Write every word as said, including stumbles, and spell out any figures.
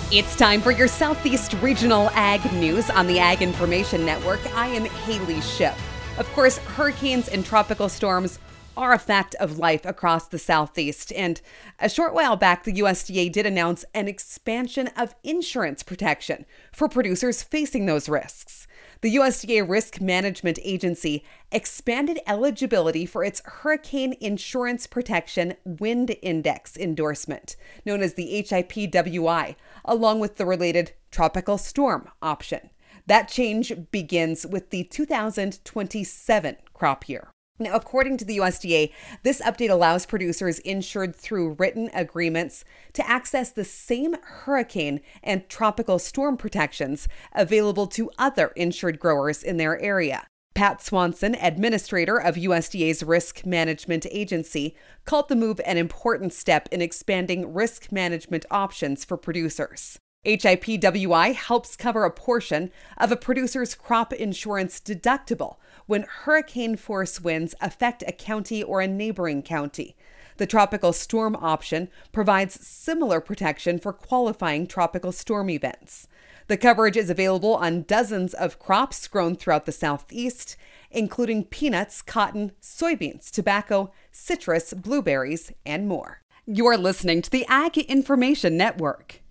It's time for your Southeast Regional Ag News on the Ag Information Network. I am Haley Ship. Of course, hurricanes and tropical storms are a fact of life across the Southeast. And a short while back, the U S D A did announce an expansion of insurance protection for producers facing those risks. The U S D A Risk Management Agency expanded eligibility for its Hurricane Insurance Protection Wind Index endorsement, known as the H I P W I, along with the related tropical storm option. That change begins with the two thousand twenty-seven crop year. Now, according to the U S D A, this update allows producers insured through written agreements to access the same hurricane and tropical storm protections available to other insured growers in their area. Pat Swanson, administrator of U S D A's Risk Management Agency, called the move an important step in expanding risk management options for producers. H I P W I helps cover a portion of a producer's crop insurance deductible when hurricane force winds affect a county or a neighboring county. The tropical storm option provides similar protection for qualifying tropical storm events. The coverage is available on dozens of crops grown throughout the Southeast, including peanuts, cotton, soybeans, tobacco, citrus, blueberries, and more. You're listening to the Ag Information Network.